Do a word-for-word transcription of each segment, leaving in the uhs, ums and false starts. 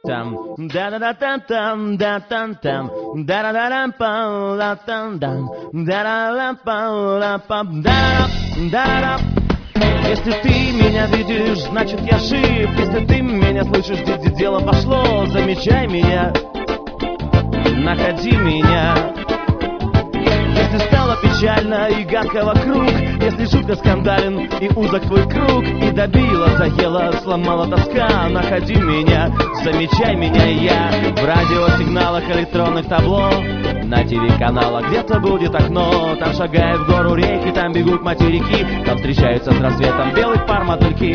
там, да да да там там, да там там, да да да там пам, да там там, да да да пам, пам, да да да. Если ты меня видишь, значит я жив. Если ты меня слышишь, где дело пошло, замечай меня, находи меня. Если стало печально и гадко вокруг, если жутко скандален и узок твой круг, и добила, заела, сломала тоска, находи меня, замечай меня. Я в радиосигналах электронных табло, на ТВ-каналах где-то будет окно. Там шагают в гору реки, там бегут материки, там встречаются с рассветом белых пар мотыльки.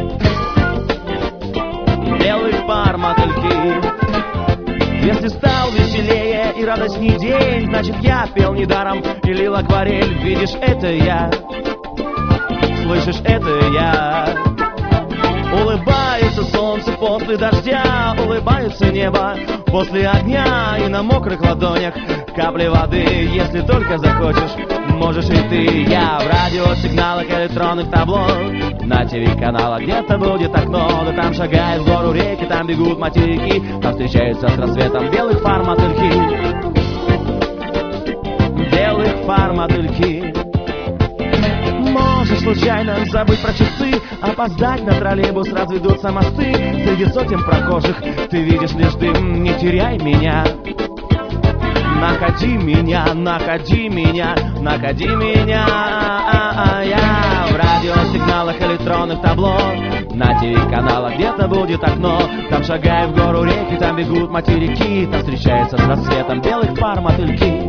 Белых пар мотыльки. Если стал веселее и радостней день, значит я пел недаром и лил акварель. Видишь, это я, слышишь, это я. Улыбается солнце после дождя, улыбается небо после огня, и на мокрых ладонях капли воды. Если только захочешь, можешь и ты. Я в радиосигналах электронных табло, на ТВ-каналах где-то будет окно. Да там шагают в гору реки, там бегут материки, там встречаются с рассветом белых фар мотыльки. Белых фар мотыльки. Можешь случайно забыть про часы, опоздать на троллейбус, разведутся мосты. Среди сотен прохожих ты видишь лишь дым. Не теряй меня, находи меня, находи меня, находи меня. А-а-а. Я в радиосигналах электронных табло, на ТВ-каналах где-то будет окно. Там шагают в гору реки, там бегут материки, там встречаются с рассветом белых фар мотыльки.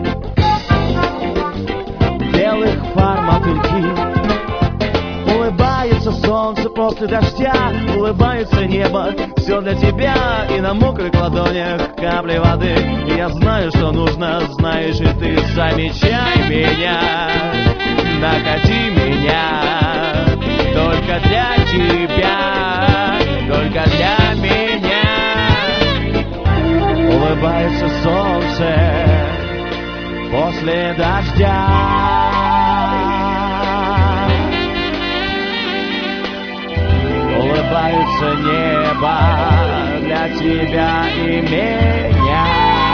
Белых фар мотыльки. Улыбается солнце после дождя, улыбается небо, все для тебя. И на мокрых ладонях капли воды. И я знаю, что нужно, знаешь и ты. Замечай меня, находи меня, только для тебя, только для меня. Улыбается солнце после дождя. Улыбается небо для тебя и меня.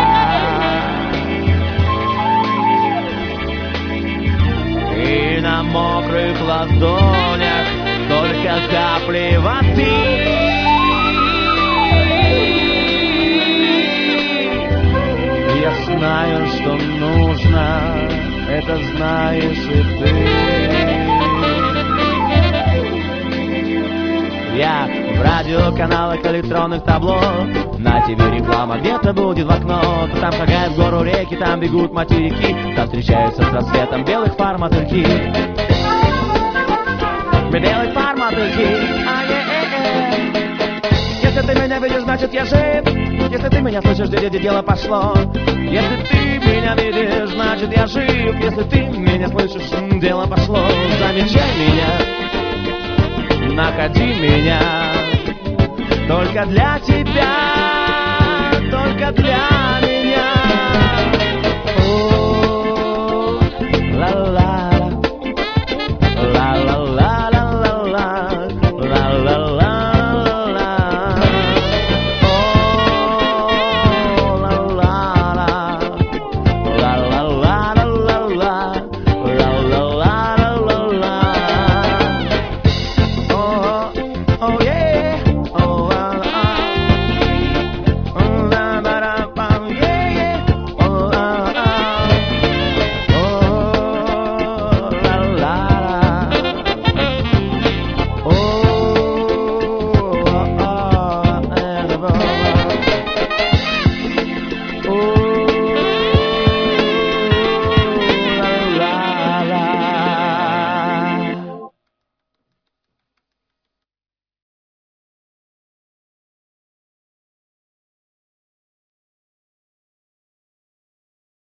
И на мокрых ладонях только капли воды. Я знаю, что нужно, это знаешь и ты. Я в радиоканалах электронных табло, на ТВ реклама где-то будет в окно. Там шагают в гору реки, там бегут материки, там встречаются с рассветом белых фар мотыльки. Белых фар мотыльки. Если ты меня видишь, значит я жив. Если ты меня слышишь, где дело пошло. Если ты меня видишь, значит я жив. Если ты меня слышишь, дело пошло. Замечай меня, находи меня, только для тебя, только для меня.